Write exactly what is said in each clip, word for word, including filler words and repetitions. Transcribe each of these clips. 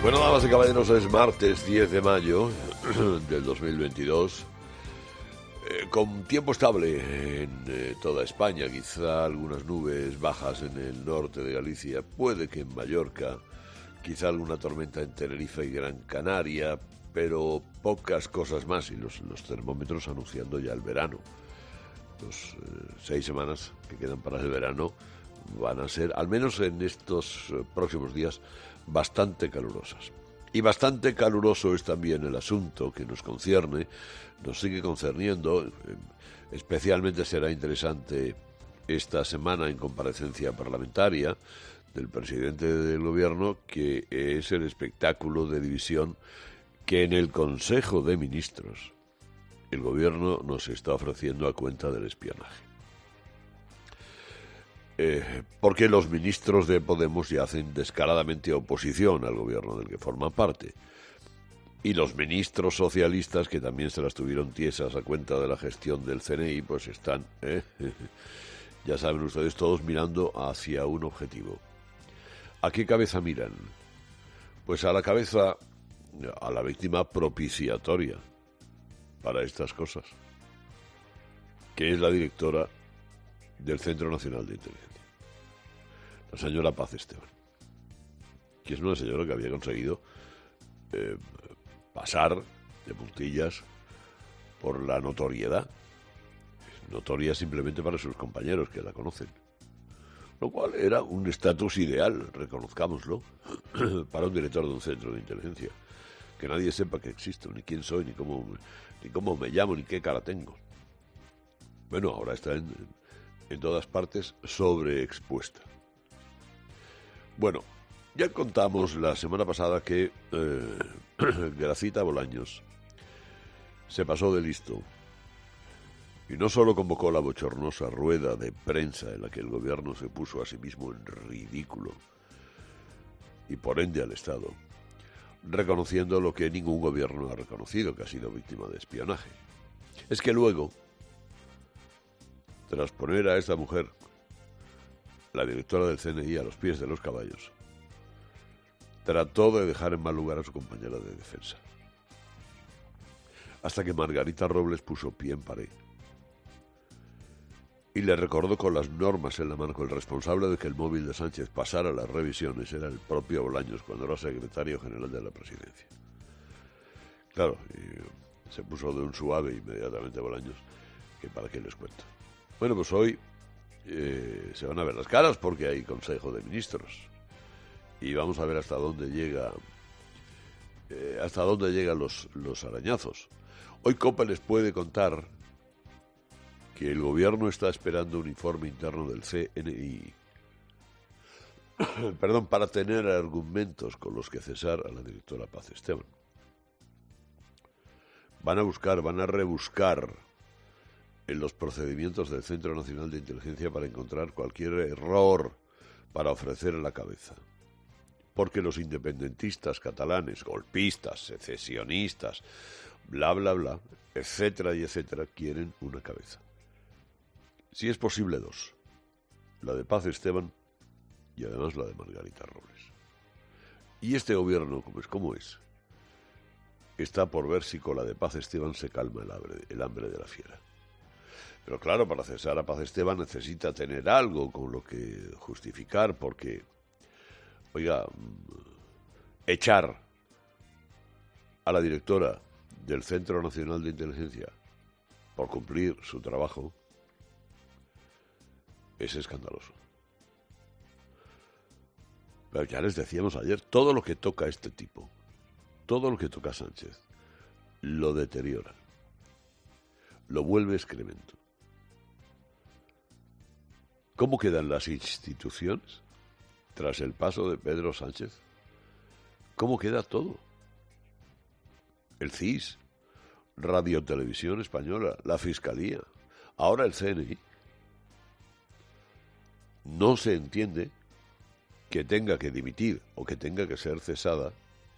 Bueno, damas y caballeros, es martes diez de mayo del dos mil veintidós, eh, con tiempo estable en eh, toda España, quizá algunas nubes bajas en el norte de Galicia, puede que en Mallorca, quizá alguna tormenta en Tenerife y Gran Canaria, pero pocas cosas más, y los, los termómetros anunciando ya el verano. Los eh, seis semanas que quedan para el verano van a ser, al menos en estos eh, próximos días, bastante calurosas. Y bastante caluroso es también el asunto que nos concierne, nos sigue concerniendo. Especialmente será interesante esta semana en comparecencia parlamentaria del presidente del gobierno, que es el espectáculo de división que en el Consejo de Ministros el gobierno nos está ofreciendo a cuenta del espionaje. Eh, porque los ministros de Podemos ya hacen descaradamente oposición al gobierno del que forman parte. Y los ministros socialistas, que también se las tuvieron tiesas a cuenta de la gestión del C N I, pues están, eh, ya saben ustedes, todos mirando hacia un objetivo. ¿A qué cabeza miran? Pues a la cabeza, a la víctima propiciatoria para estas cosas, que es la directora del Centro Nacional de Inteligencia, la señora Paz Esteban, que es una señora que había conseguido eh, pasar de puntillas por la notoriedad, notoria simplemente para sus compañeros que la conocen, lo cual era un estatus ideal, reconozcámoslo, para un director de un centro de inteligencia, que nadie sepa que existo, ni quién soy, ni cómo, ni cómo me llamo, ni qué cara tengo. Bueno, ahora está en... en todas partes sobreexpuesta. Bueno, ya contamos la semana pasada que eh, Gracita Bolaños se pasó de listo y no solo convocó la bochornosa rueda de prensa en la que el gobierno se puso a sí mismo en ridículo y por ende al Estado, reconociendo lo que ningún gobierno ha reconocido, que ha sido víctima de espionaje. Es que luego, tras poner a esta mujer, la directora del C N I, a los pies de los caballos, trató de dejar en mal lugar a su compañera de defensa. Hasta que Margarita Robles puso pie en pared y le recordó con las normas en la mano que el responsable de que el móvil de Sánchez pasara las revisiones era el propio Bolaños cuando era secretario general de la presidencia. Claro, y se puso de un suave inmediatamente Bolaños, que para qué les cuento. Bueno, pues hoy eh, se van a ver las caras porque hay Consejo de Ministros y vamos a ver hasta dónde llega, eh, hasta dónde llegan los, los arañazos. Hoy COPE les puede contar que el gobierno está esperando un informe interno del C N I, perdón, para tener argumentos con los que cesar a la directora Paz Esteban. Van a buscar, van a rebuscar en los procedimientos del Centro Nacional de Inteligencia para encontrar cualquier error para ofrecer la cabeza. Porque los independentistas catalanes, golpistas, secesionistas, bla, bla, bla, etcétera y etcétera, quieren una cabeza. Si es posible, dos. La de Paz Esteban y además la de Margarita Robles. Y este gobierno, como es como es, está por ver si con la de Paz Esteban se calma el hambre, el hambre de la fiera. Pero claro, para cesar a Paz Esteban necesita tener algo con lo que justificar, porque, oiga, echar a la directora del Centro Nacional de Inteligencia por cumplir su trabajo es escandaloso. Pero ya les decíamos ayer, todo lo que toca a este tipo, todo lo que toca a Sánchez, lo deteriora, lo vuelve excremento. ¿Cómo quedan las instituciones tras el paso de Pedro Sánchez? ¿Cómo queda todo? El C I S, Radio Televisión Española, la Fiscalía, ahora el C N I. No se entiende que tenga que dimitir o que tenga que ser cesada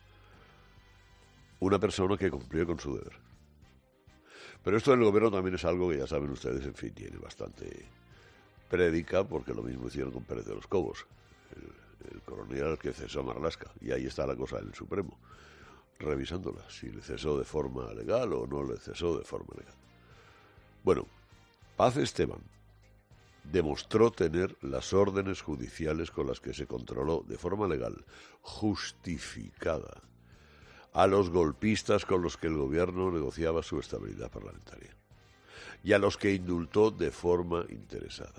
una persona que cumplió con su deber. Pero esto del gobierno también es algo que ya saben ustedes, en fin, tiene bastante prédica, porque lo mismo hicieron con Pérez de los Cobos. el coronel al que cesó a Marlaska, y ahí está la cosa en el Supremo, revisándola, si le cesó de forma legal o no le cesó de forma legal. Bueno, Paz Esteban demostró tener las órdenes judiciales con las que se controló de forma legal, justificada, a los golpistas con los que el gobierno negociaba su estabilidad parlamentaria y a los que indultó de forma interesada.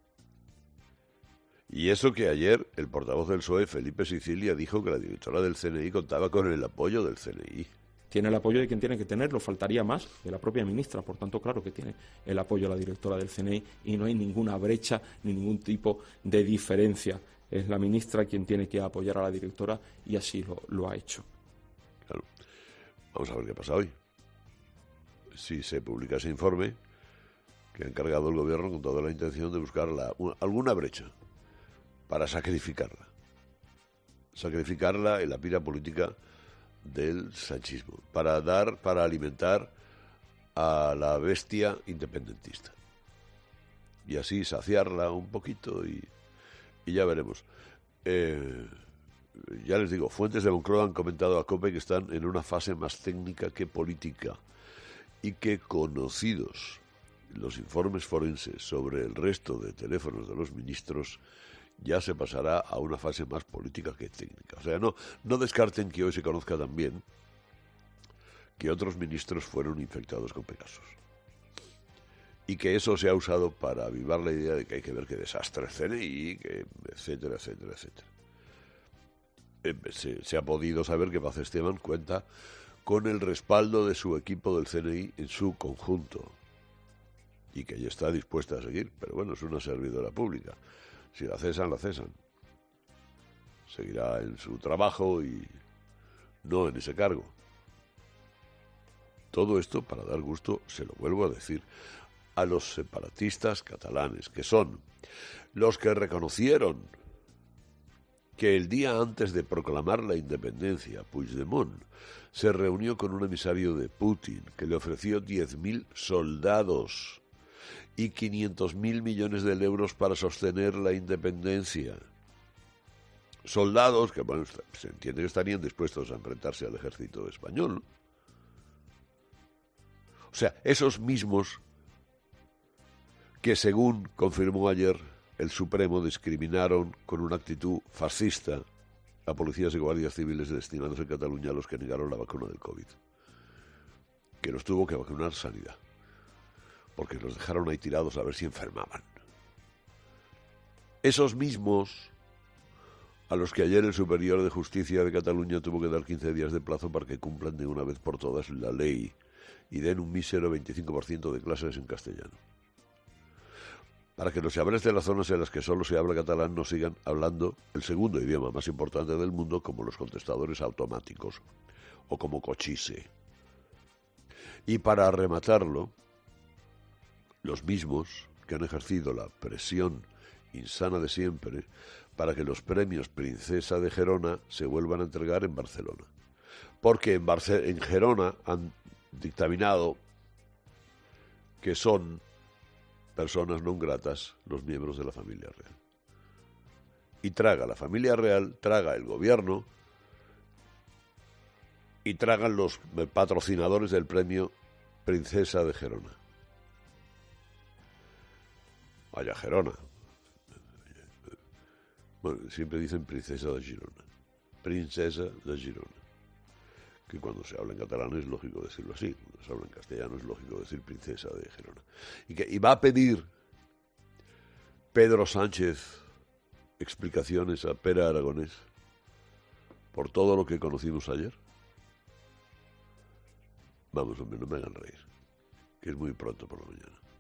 Y eso que ayer el portavoz del P S O E, Felipe Sicilia, dijo que la directora del C N I contaba con el apoyo del C N I. Tiene el apoyo de quien tiene que tenerlo, faltaría más, de la propia ministra, por tanto, claro que tiene el apoyo de la directora del C N I y no hay ninguna brecha ni ningún tipo de diferencia. Es la ministra quien tiene que apoyar a la directora y así lo, lo ha hecho. Claro. Vamos a ver qué pasa hoy. Si se publica ese informe que ha encargado el gobierno con toda la intención de buscar la, una, alguna brecha para sacrificarla. Sacrificarla en la pira política del sanchismo, para dar, para alimentar a la bestia independentista. Y así saciarla un poquito y, y ya veremos. Eh, ya les digo, fuentes de Moncloa han comentado a COPE que están en una fase más técnica que política y que, conocidos los informes forenses sobre el resto de teléfonos de los ministros, ya se pasará a una fase más política que técnica. O sea, no, no descarten que hoy se conozca también que otros ministros fueron infectados con Pegasus. Y que eso se ha usado para avivar la idea de que hay que ver qué desastre el C N I, que etcétera, etcétera, etcétera. Eh, se, se ha podido saber que Paz Esteban cuenta con el respaldo de su equipo del C N I en su conjunto. Y que ella está dispuesta a seguir. Pero bueno, es una servidora pública. Si la cesan, la cesan. Seguirá en su trabajo y no en ese cargo. Todo esto para dar gusto, se lo vuelvo a decir, a los separatistas catalanes, que son los que reconocieron que el día antes de proclamar la independencia, Puigdemont se reunió con un emisario de Putin que le ofreció diez mil soldados y quinientos mil millones de euros para sostener la independencia. Soldados que, bueno, se entiende que estarían dispuestos a enfrentarse al ejército español. O sea, esos mismos que, según confirmó ayer el Supremo, discriminaron con una actitud fascista a policías y guardias civiles destinados en Cataluña a los que negaron la vacuna del COVID. Que los tuvo que vacunar Sanidad, porque los dejaron ahí tirados a ver si enfermaban. Esos mismos a los que ayer el Superior de Justicia de Cataluña tuvo que dar quince días de plazo para que cumplan de una vez por todas la ley y den un mísero veinticinco por ciento de clases en castellano. Para que los chavales de las zonas en las que solo se habla catalán no sigan hablando el segundo idioma más importante del mundo, como los contestadores automáticos o como cochise. Y para rematarlo, los mismos que han ejercido la presión insana de siempre para que los premios Princesa de Gerona se vuelvan a entregar en Barcelona. Porque en, Barce- en Gerona han dictaminado que son personas non gratas los miembros de la familia real. Y traga la familia real, traga el gobierno y tragan los patrocinadores del premio Princesa de Gerona. Vaya Gerona. Bueno, siempre dicen Princesa de Girona. Princesa de Girona. Que cuando se habla en catalán es lógico decirlo así, cuando se habla en castellano es lógico decir Princesa de Gerona. Y, que, y va a pedir Pedro Sánchez explicaciones a Pere Aragonés por todo lo que conocimos ayer. Vamos, hombre, no me hagan reír, que es muy pronto por la mañana.